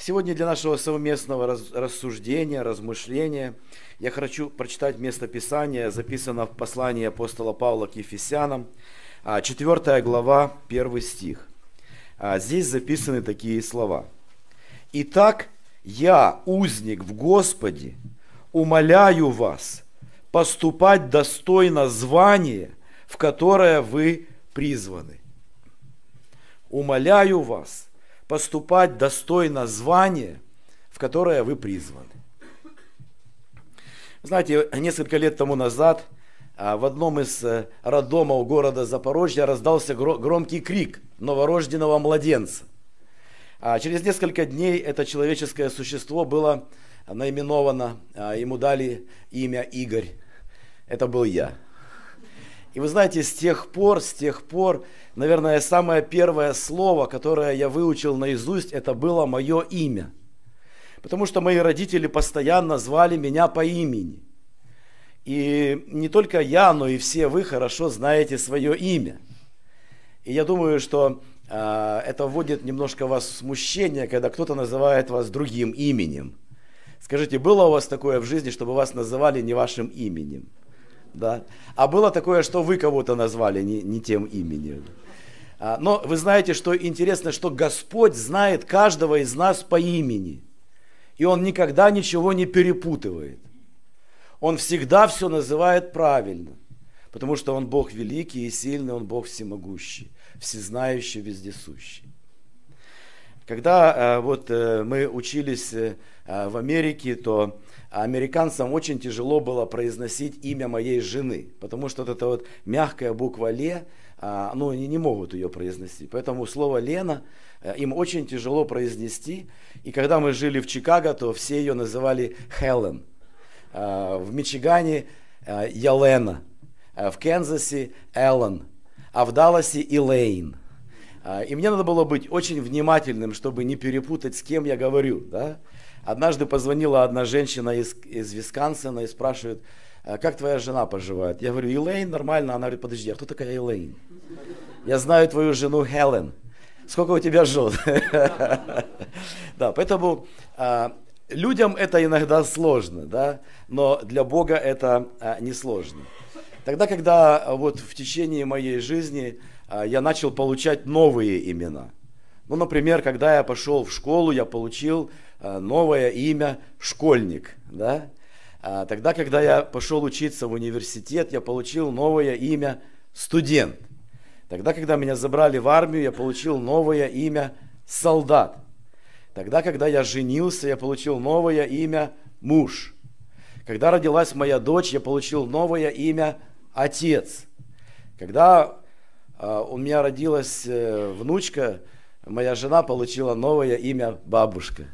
Сегодня для нашего совместного рассуждения, размышления я хочу прочитать место Писания, записано в послании апостола Павла к Ефесянам, 4 глава, 1 стих. Здесь записаны такие слова. «Итак, я, узник в Господе, умоляю вас поступать достойно звания, в которое вы призваны». Умоляю вас поступать достойно звания, в которое вы призваны. Знаете, несколько лет тому назад в одном из роддомов города Запорожья раздался громкий крик новорожденного младенца. Через несколько дней это человеческое существо было наименовано, ему дали имя Игорь. Это был я. И вы знаете, с тех пор, наверное, самое первое слово, которое я выучил наизусть, это было мое имя. Потому что мои родители постоянно звали меня по имени. И не только я, но и все вы хорошо знаете свое имя. И я думаю, что это вводит немножко вас в смущение, когда кто-то называет вас другим именем. Скажите, было у вас такое в жизни, чтобы вас называли не вашим именем? Да? А было такое, что вы кого-то назвали не тем именем. Но вы знаете, что интересно, что Господь знает каждого из нас по имени. И Он никогда ничего не перепутывает. Он всегда все называет правильно. Потому что Он Бог великий и сильный, Он Бог всемогущий, всезнающий, вездесущий. Когда мы учились в Америке, то американцам очень тяжело было произносить имя моей жены, потому что вот эта вот мягкая буква «Ле», они не могут ее произносить. Поэтому слово «Лена» им очень тяжело произнести. И когда мы жили в Чикаго, то все ее называли Хелен. В Мичигане Ялена, в Канзасе Эллен, а в Далласе Элейн. И мне надо было быть очень внимательным, чтобы не перепутать, с кем я говорю. Да? Однажды позвонила одна женщина из Висконсина и спрашивает: как твоя жена поживает? Я говорю: Элейн, нормально. Она говорит: подожди, а кто такая Элейн? Я знаю твою жену Хелен. Сколько у тебя жен? Да, поэтому людям это иногда сложно, да? Но для Бога это не сложно. Тогда, когда вот в течение моей жизни я начал получать новые имена. Например, когда я пошел в школу, я получил новое имя школьник. Да? Тогда, когда я пошел учиться в университет, я получил новое имя студент. Тогда, когда меня забрали в армию, я получил новое имя солдат. Тогда, когда я женился, я получил новое имя муж. Когда родилась моя дочь, я получил новое имя отец. Когда у меня родилась внучка, моя жена получила новое имя бабушка.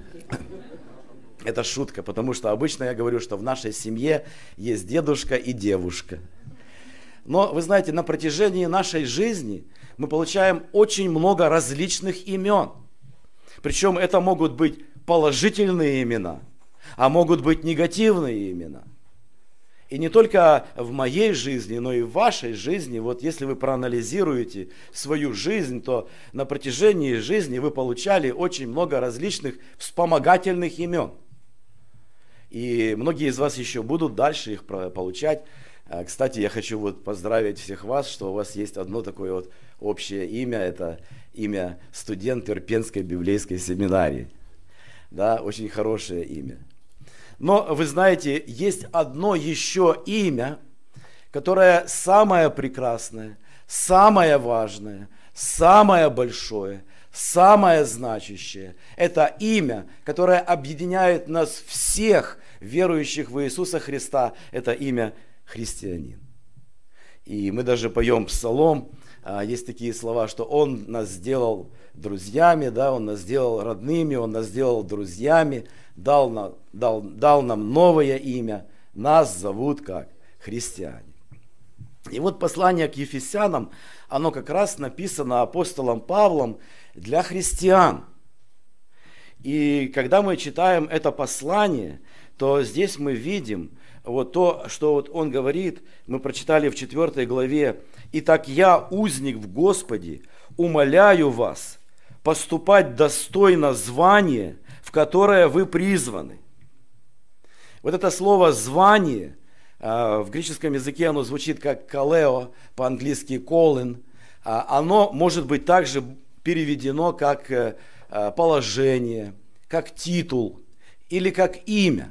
Это шутка, потому что обычно я говорю, что в нашей семье есть дедушка и девушка. Но вы знаете, на протяжении нашей жизни мы получаем очень много различных имен. Причем это могут быть положительные имена, а могут быть негативные имена. И не только в моей жизни, но и в вашей жизни, вот если вы проанализируете свою жизнь, то на протяжении жизни вы получали очень много различных вспомогательных имен. И многие из вас еще будут дальше их получать. Кстати, я хочу поздравить всех вас, что у вас есть одно такое общее имя, это имя студент Ирпенской библейской семинарии. Да, очень хорошее имя. Но, вы знаете, есть одно еще имя, которое самое прекрасное, самое важное, самое большое, самое значащее. Это имя, которое объединяет нас всех, верующих в Иисуса Христа. Это имя христианин. И мы даже поем псалом, есть такие слова, что Он нас сделал друзьями, да, Он нас сделал родными, Он нас сделал друзьями, дал нам новое имя, нас зовут как христиане. И вот послание к Ефесянам, оно как раз написано апостолом Павлом для христиан. И когда мы читаем это послание, то здесь мы видим то, что он говорит, мы прочитали в 4 главе: «Итак, я, узник в Господе, умоляю вас поступать достойно звания, в в которое вы призваны. Вот это слово «звание», в греческом языке оно звучит как «калео», по-английски «calling». Оно может быть также переведено как положение, как титул или как имя.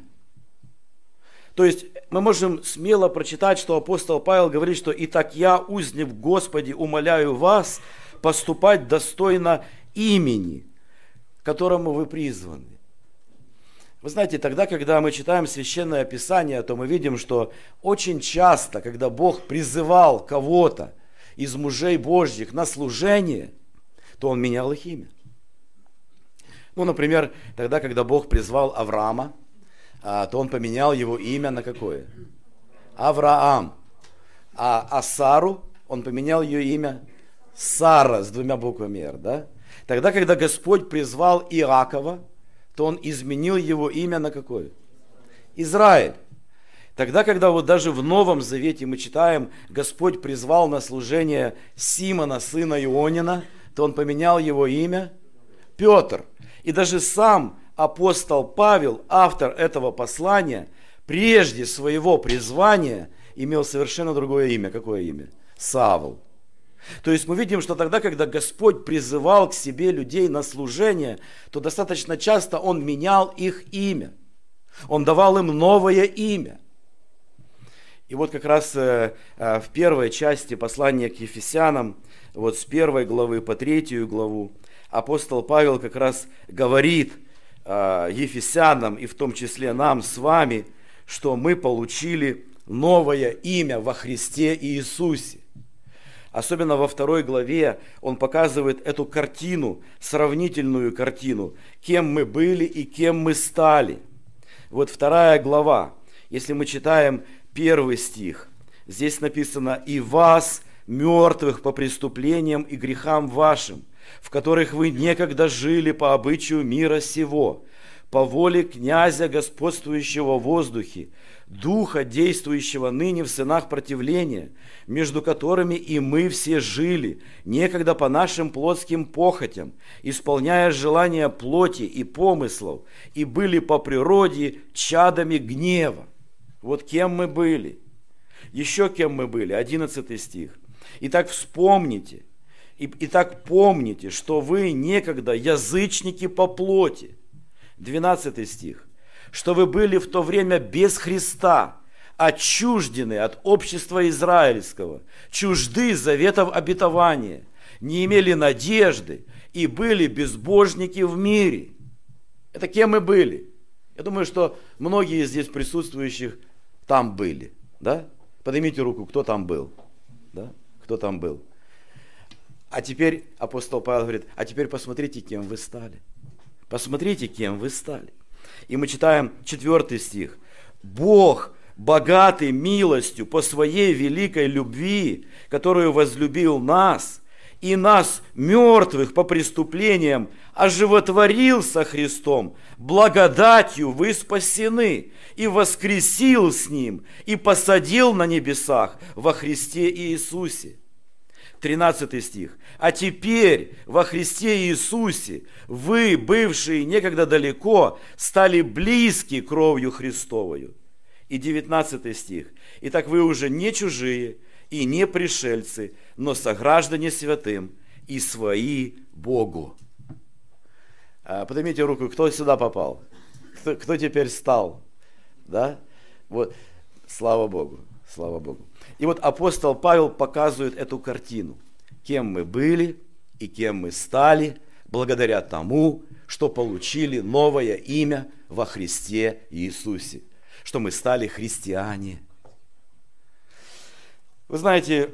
То есть мы можем смело прочитать, что апостол Павел говорит, что «Итак я, узник в Господе, умоляю вас поступать достойно имени, к которому вы призваны». Вы знаете, тогда, когда мы читаем Священное Писание, то мы видим, что очень часто, когда Бог призывал кого-то из мужей Божьих на служение, то Он менял их имя. Ну, например, тогда, когда Бог призвал Авраама, то Он поменял его имя на какое? Авраам. А Сару Он поменял ее имя Сара с двумя буквами «Р». Да? Тогда, когда Господь призвал Иакова, то Он изменил его имя на какое? Израиль. Тогда, когда вот даже в Новом Завете мы читаем, Господь призвал на служение Симона, сына Ионина, то Он поменял его имя Петр. И даже сам апостол Павел, автор этого послания, прежде своего призвания имел совершенно другое имя. Какое имя? Савл. То есть мы видим, что тогда, когда Господь призывал к себе людей на служение, то достаточно часто Он менял их имя. Он давал им новое имя. И вот как раз в первой части послания к Ефесянам, вот с 1 главы по 3 главу, апостол Павел как раз говорит Ефесянам, и в том числе нам с вами, что мы получили новое имя во Христе Иисусе. Особенно во 2 главе он показывает эту картину, сравнительную картину, кем мы были и кем мы стали. Вот 2 глава, если мы читаем 1 стих, здесь написано: «И вас, мертвых по преступлениям и грехам вашим, в которых вы некогда жили по обычаю мира сего, по воле князя, господствующего в воздухе, духа, действующего ныне в сынах противления, между которыми и мы все жили, некогда по нашим плотским похотям, исполняя желания плоти и помыслов, и были по природе чадами гнева». Вот кем мы были. Еще кем мы были. 11 стих. «Итак, вспомните, итак, помните, что вы некогда язычники по плоти». 12 стих. «Что вы были в то время без Христа, отчуждены от общества израильского, чужды заветов обетования, не имели надежды и были безбожники в мире». Это кем мы были? Я думаю, что многие из здесь присутствующих там были. Да? Поднимите руку, кто там был. Да? Кто там был? А теперь апостол Павел говорит: а теперь посмотрите, кем вы стали. Посмотрите, кем вы стали. И мы читаем 4 стих. «Бог, богатый милостью по своей великой любви, которую возлюбил нас, и нас, мертвых по преступлениям, оживотворил со Христом, благодатью вы спасены, и воскресил с Ним, и посадил на небесах во Христе Иисусе». 13 стих. «А теперь во Христе Иисусе вы, бывшие некогда далеко, стали близки кровью Христовою». И 19 стих. «Итак, вы уже не чужие и не пришельцы, но сограждане святым и свои Богу». Поднимите руку, кто сюда попал? Кто теперь стал? Да? Вот. Слава Богу, слава Богу. И вот апостол Павел показывает эту картину, кем мы были и кем мы стали, благодаря тому, что получили новое имя во Христе Иисусе, что мы стали христиане. Вы знаете,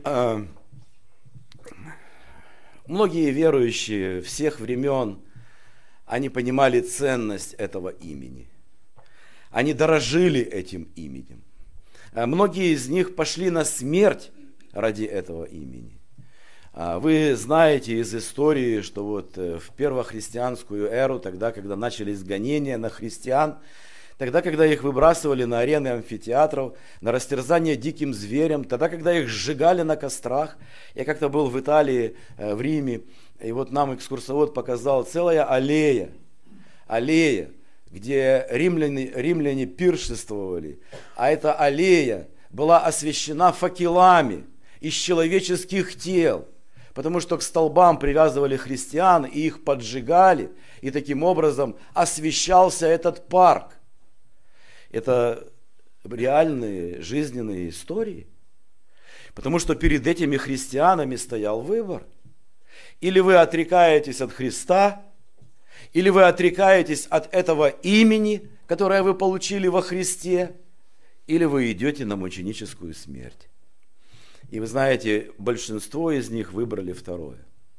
многие верующие всех времен, они понимали ценность этого имени. Они дорожили этим именем. Многие из них пошли на смерть ради этого имени. Вы знаете из истории, что вот в первохристианскую эру, тогда, когда начались гонения на христиан, тогда, когда их выбрасывали на арены амфитеатров, на растерзание диким зверям, тогда, когда их сжигали на кострах. Я как-то был в Италии, в Риме, и вот нам экскурсовод показал целая аллея аллея, где римляне пиршествовали, а эта аллея была освящена факелами из человеческих тел, потому что к столбам привязывали христиан и их поджигали, и таким образом освещался этот парк. Это реальные жизненные истории, потому что перед этими христианами стоял выбор. Или вы отрекаетесь от Христа, или вы отрекаетесь от этого имени, которое вы получили во Христе, или вы идете на мученическую смерть. И вы знаете, большинство из них выбрали второе.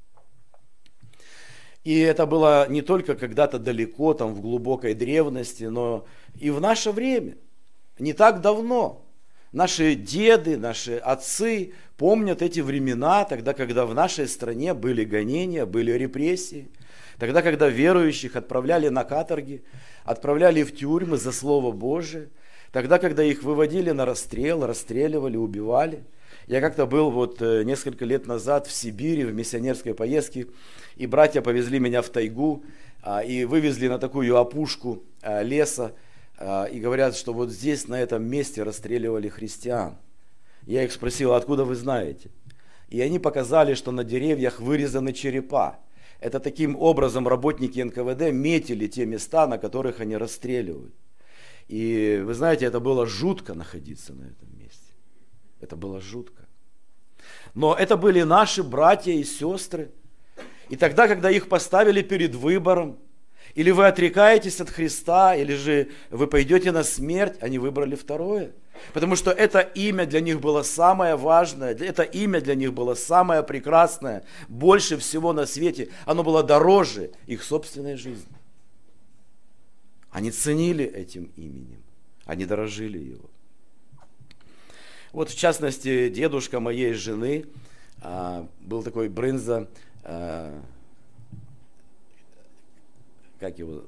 И это было не только когда-то далеко, там в глубокой древности, но и в наше время, не так давно. Наши деды, наши отцы помнят эти времена, тогда, когда в нашей стране были гонения, были репрессии, тогда, когда верующих отправляли на каторги, отправляли в тюрьмы за Слово Божие, тогда, когда их выводили на расстрел, расстреливали, убивали. Я как-то был несколько лет назад в Сибири в миссионерской поездке, и братья повезли меня в тайгу и вывезли на такую опушку леса, и говорят, что вот здесь, на этом месте расстреливали христиан. Я их спросил, откуда вы знаете? И они показали, что на деревьях вырезаны черепа. Это таким образом работники НКВД метили те места, на которых они расстреливают. И вы знаете, это было жутко находиться на этом месте. Это было жутко. Но это были наши братья и сестры. И тогда, когда их поставили перед выбором, или вы отрекаетесь от Христа, или же вы пойдете на смерть, они выбрали второе. Потому что это имя для них было самое важное, это имя для них было самое прекрасное, больше всего на свете. Оно было дороже их собственной жизни. Они ценили этим именем, они дорожили его. Вот в частности, дедушка моей жены был такой Брынза, как его?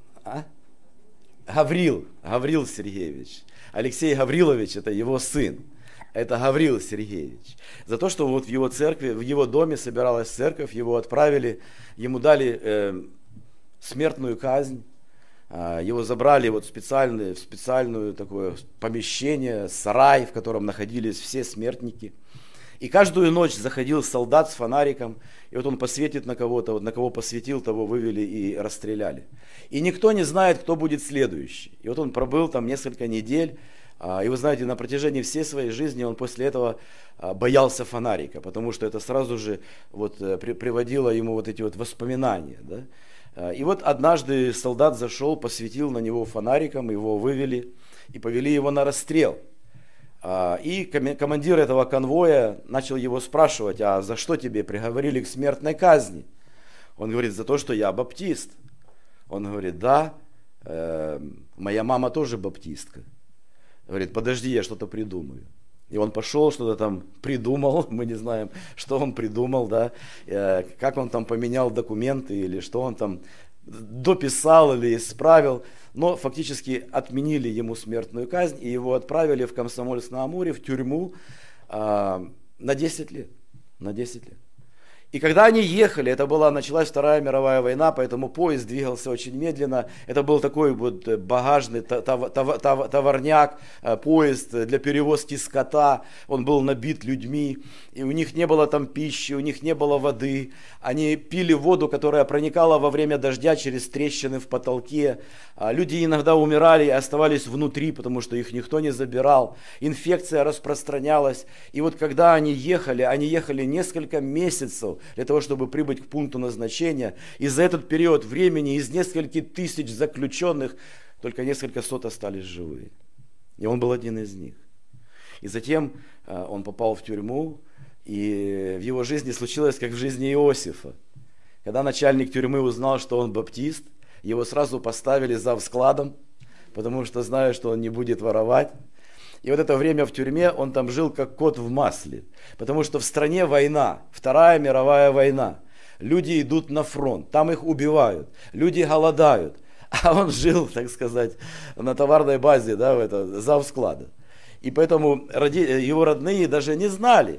Гаврил Сергеевич. Алексей Гаврилович, это его сын. Это Гаврил Сергеевич. За то, что вот в его церкви, в его доме собиралась церковь, его отправили, ему дали смертную казнь. Его забрали в специальное такое помещение, сарай, в котором находились все смертники. И каждую ночь заходил солдат с фонариком, и вот он посветит на кого-то, вот на кого посветил, того вывели и расстреляли. И никто не знает, кто будет следующий. И вот он пробыл там несколько недель, и вы знаете, на протяжении всей своей жизни он после этого боялся фонарика, потому что это сразу же приводило ему вот эти вот воспоминания, да? И вот однажды солдат зашел, посветил на него фонариком, его вывели и повели его на расстрел. И командир этого конвоя начал его спрашивать, а за что тебе приговорили к смертной казни? Он говорит, за то, что я баптист. Он говорит, да, моя мама тоже баптистка. Говорит, подожди, я что-то придумаю. И он пошел, что-то там придумал, мы не знаем, что он придумал, да, как он там поменял документы, или что он там дописал или исправил. Но фактически отменили ему смертную казнь, и его отправили в Комсомольск-на-Амуре, в тюрьму на 10 лет. На 10 лет. И когда они ехали, началась Вторая мировая война, поэтому поезд двигался очень медленно. Это был такой вот багажный товарняк, поезд для перевозки скота. Он был набит людьми, и у них не было там пищи, у них не было воды. Они пили воду, которая проникала во время дождя через трещины в потолке. Люди иногда умирали и оставались внутри, потому что их никто не забирал. Инфекция распространялась. И вот когда они ехали несколько месяцев для того, чтобы прибыть к пункту назначения. И за этот период времени из нескольких тысяч заключенных только несколько сот остались живые. И он был один из них. И затем он попал в тюрьму, и в его жизни случилось, как в жизни Иосифа. Когда начальник тюрьмы узнал, что он баптист, его сразу поставили завскладом, потому что знают, что он не будет воровать. И вот это время в тюрьме он там жил как кот в масле, потому что в стране война, Вторая мировая война. Люди идут на фронт, там их убивают, люди голодают, а он жил, так сказать, на товарной базе, да, завсклада. И поэтому его родные даже не знали,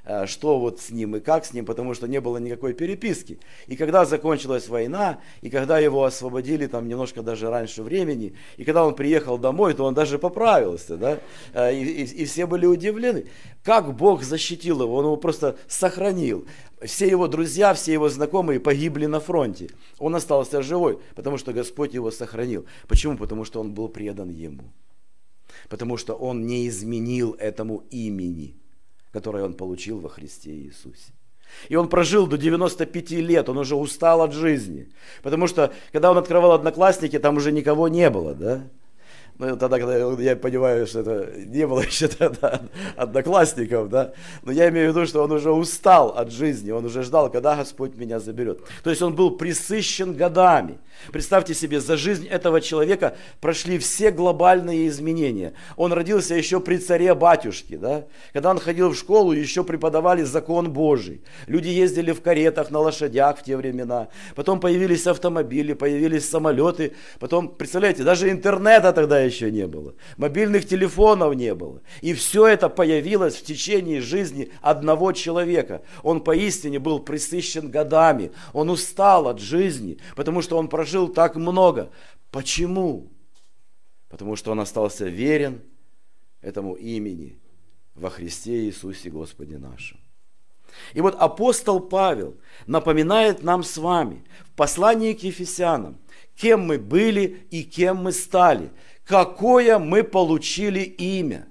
что вот с ним и как с ним, потому что не было никакой переписки. И когда закончилась война, и когда его освободили там немножко даже раньше времени, и когда он приехал домой, то он даже поправился, да, и все были удивлены, как Бог защитил его, он его просто сохранил. Все его друзья, все его знакомые погибли на фронте. Он остался живой, потому что Господь его сохранил. Почему? Потому что он был предан ему. Потому что он не изменил этому имени, которое он получил во Христе Иисусе. И он прожил до 95 лет, он уже устал от жизни. Потому что, когда он открывал Одноклассники, там уже никого не было, да? Ну, тогда, когда я понимаю, что это не было еще тогда одноклассников, да, но я имею в виду, что он уже устал от жизни, он уже ждал, когда Господь меня заберет. То есть он был пресыщен годами. Представьте себе, за жизнь этого человека прошли все глобальные изменения. Он родился еще при царе-батюшке, да, когда он ходил в школу, еще преподавали закон Божий. Люди ездили в каретах, на лошадях в те времена. Потом появились автомобили, появились самолеты. Потом, представляете, даже интернета тогда еще не было, мобильных телефонов не было. И все это появилось в течение жизни одного человека. Он поистине был пресыщен годами, он устал от жизни, потому что он прожил так много. Почему? Потому что он остался верен этому имени во Христе Иисусе Господе нашем. И вот апостол Павел напоминает нам с вами в послании к Ефесянам, кем мы были и кем мы стали, какое мы получили имя.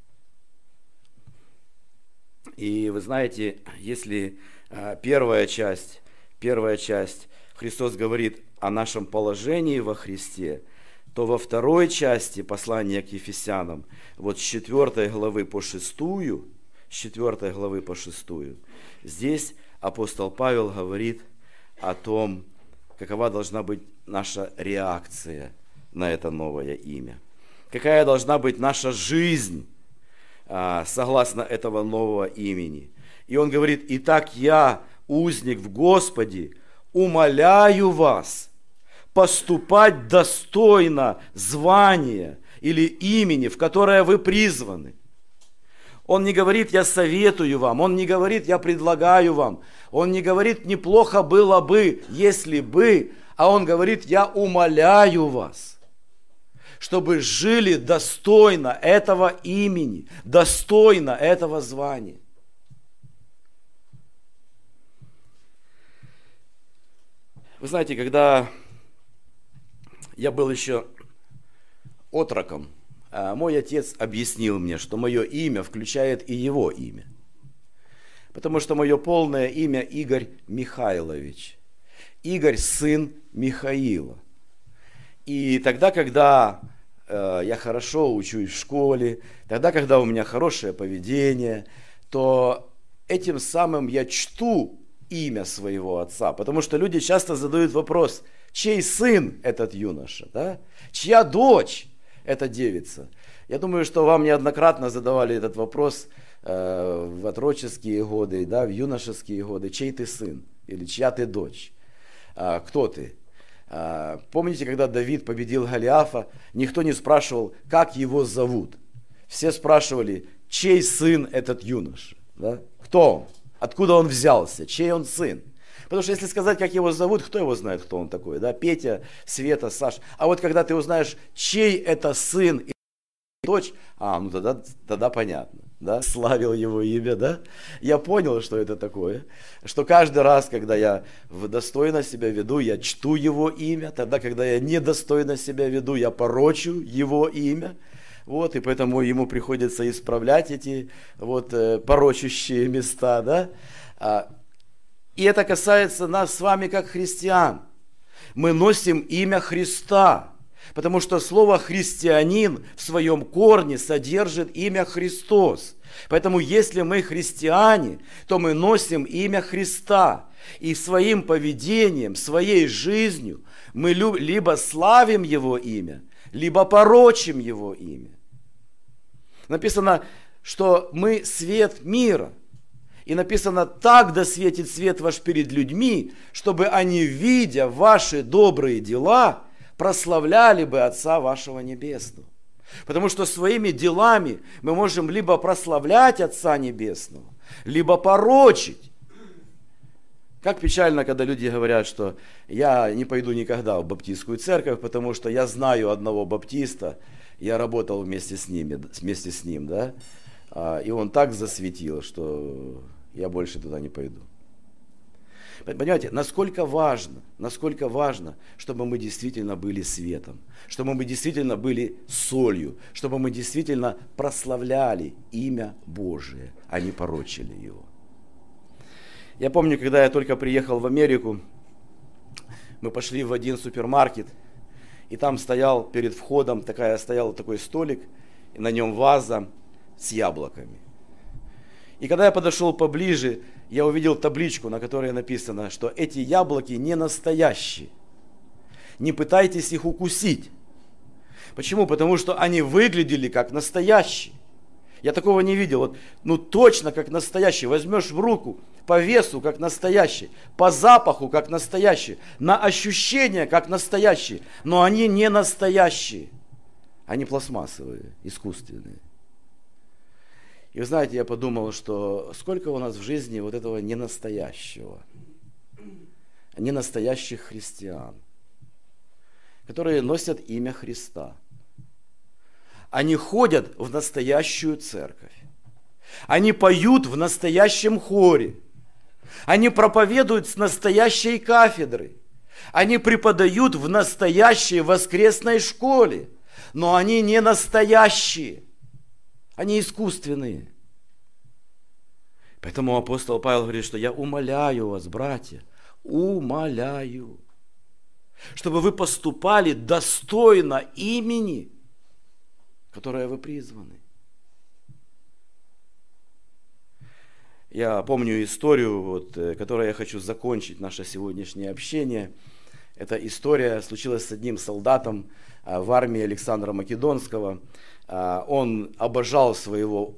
И вы знаете, если первая часть, Христос говорит о нашем положении во Христе, то во второй части послания к Ефесянам, вот с 4 главы по 6, здесь апостол Павел говорит о том, какова должна быть наша реакция на это новое имя. Какая должна быть наша жизнь согласно этого нового имени. И он говорит: «Итак, я, узник в Господе, умоляю вас поступать достойно звания или имени, в которое вы призваны». Он не говорит: «Я советую вам», он не говорит: «Я предлагаю вам», он не говорит: «Неплохо было бы, если бы», а он говорит: «Я умоляю вас, чтобы жили достойно этого имени, достойно этого звания». Вы знаете, когда я был еще отроком, мой отец объяснил мне, что мое имя включает и его имя. Потому что мое полное имя Игорь Михайлович. Игорь – сын Михаила. И тогда, когда я хорошо учусь в школе, тогда, когда у меня хорошее поведение, то этим самым я чту имя своего отца. Потому что люди часто задают вопрос: чей сын этот юноша, да? Чья дочь эта девица? Я думаю, что вам неоднократно задавали этот вопрос в отроческие годы, да, в юношеские годы. Чей ты сын? Или чья ты дочь? Кто ты? Помните, когда Давид победил Голиафа, никто не спрашивал, как его зовут. Все спрашивали, чей сын этот юноша? Да? Кто он? Откуда он взялся? Чей он сын? Потому что если сказать, как его зовут, кто его знает, кто он такой? Да? Петя, Света, Саша. А вот когда ты узнаешь, чей это сын и дочь, ну тогда понятно. Да? Славил его имя, да? Я понял, что это такое. Что каждый раз, когда я достойно себя веду, я чту его имя. Тогда, когда я недостойно себя веду, я порочу его имя. Вот, и поэтому ему приходится исправлять эти порочащие места, да? И это касается нас с вами как христиан. Мы носим имя Христа, потому что слово «христианин» в своем корне содержит имя Христос. Поэтому если мы христиане, то мы носим имя Христа. И своим поведением, своей жизнью мы либо славим Его имя, либо порочим Его имя. Написано, что мы свет мира. И написано: «Так да светит свет ваш перед людьми, чтобы они, видя ваши добрые дела, прославляли бы Отца вашего Небесного». Потому что своими делами мы можем либо прославлять Отца Небесного, либо порочить. Как печально, когда люди говорят, что я не пойду никогда в баптистскую церковь, потому что я знаю одного баптиста, я работал вместе с ним, да, и он так засветил, что я больше туда не пойду. Понимаете, насколько важно, чтобы мы действительно были светом, чтобы мы действительно были солью, чтобы мы действительно прославляли имя Божие, а не порочили его. Я помню, когда я только приехал в Америку, мы пошли в один супермаркет, и там стоял перед входом стоял такой столик, и на нем ваза с яблоками. И когда я подошел поближе, я увидел табличку, на которой написано, что эти яблоки не настоящие. Не пытайтесь их укусить. Почему? Потому что они выглядели как настоящие. Я такого не видел. Точно как настоящий. Возьмешь в руку, по весу как настоящий, по запаху как настоящий, на ощущение как настоящие. Но они не настоящие. Они пластмассовые, искусственные. И вы знаете, я подумал, что сколько у нас в жизни вот этого ненастоящего, ненастоящих христиан, которые носят имя Христа. Они ходят в настоящую церковь. Они поют в настоящем хоре. Они проповедуют с настоящей кафедры. Они преподают в настоящей воскресной школе. Но они не настоящие. Они искусственные. Поэтому апостол Павел говорит, что я умоляю вас, братья, умоляю, чтобы вы поступали достойно имени, которое вы призваны. Я помню историю, которой я хочу закончить наше сегодняшнее общение. Эта история случилась с одним солдатом в армии Александра Македонского. Он обожал своего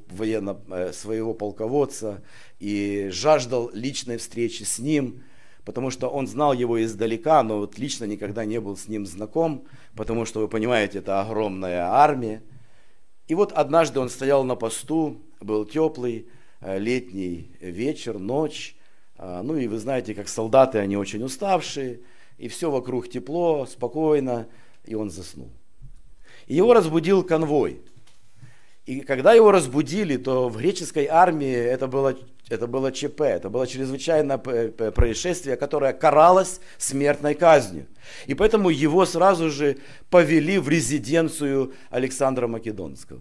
полководца и жаждал личной встречи с ним, потому что он знал его издалека, но лично никогда не был с ним знаком, потому что, вы понимаете, это огромная армия. И однажды он стоял на посту, был теплый летний вечер, ночь, и вы знаете, как солдаты, они очень уставшие, и все вокруг тепло, спокойно, и он заснул. И его разбудил конвой. И когда его разбудили, то в греческой армии это было ЧП, это было чрезвычайное происшествие, которое каралось смертной казнью. И поэтому его сразу же повели в резиденцию Александра Македонского.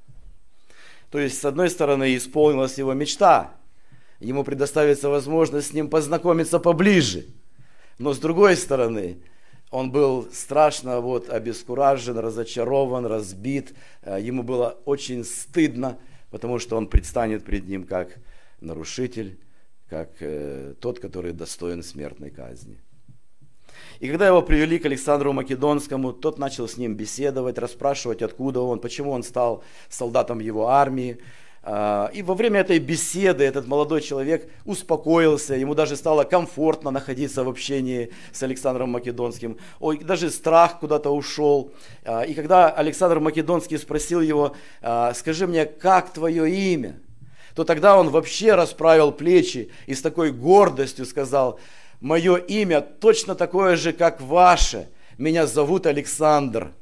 То есть, с одной стороны, исполнилась его мечта, ему предоставится возможность с ним познакомиться поближе. Но с другой стороны, он был страшно обескуражен, разочарован, разбит. Ему было очень стыдно, потому что он предстанет пред ним как нарушитель, как тот, который достоин смертной казни. И когда его привели к Александру Македонскому, тот начал с ним беседовать, расспрашивать, откуда он, почему он стал солдатом его армии. И во время этой беседы этот молодой человек успокоился, ему даже стало комфортно находиться в общении с Александром Македонским. Даже страх куда-то ушел. И когда Александр Македонский спросил его: скажи мне, как твое имя? То тогда он вообще расправил плечи и с такой гордостью сказал: мое имя точно такое же, как ваше. Меня зовут Александр.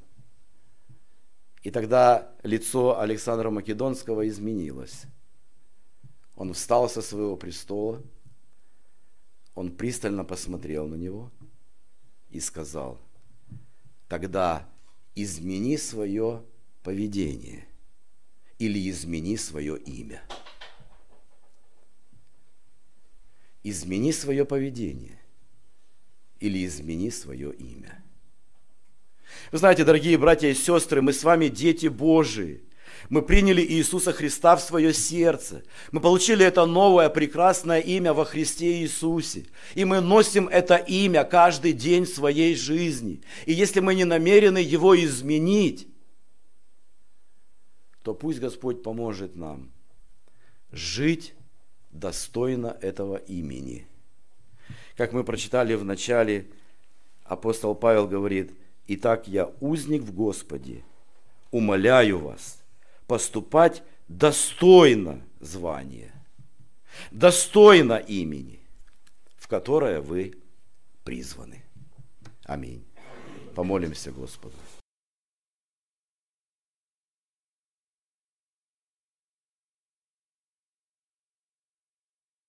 И тогда лицо Александра Македонского изменилось. Он встал со своего престола, он пристально посмотрел на него и сказал: тогда измени свое поведение или измени свое имя. Измени свое поведение или измени свое имя. Вы знаете, дорогие братья и сестры, мы с вами дети Божии. Мы приняли Иисуса Христа в свое сердце. Мы получили это новое прекрасное имя во Христе Иисусе. И мы носим это имя каждый день своей жизни. И если мы не намерены его изменить, то пусть Господь поможет нам жить достойно этого имени. Как мы прочитали в начале, апостол Павел говорит: «Итак, я узник в Господе, умоляю вас поступать достойно звания». достойно имени, в которое вы призваны. Аминь. Помолимся Господу.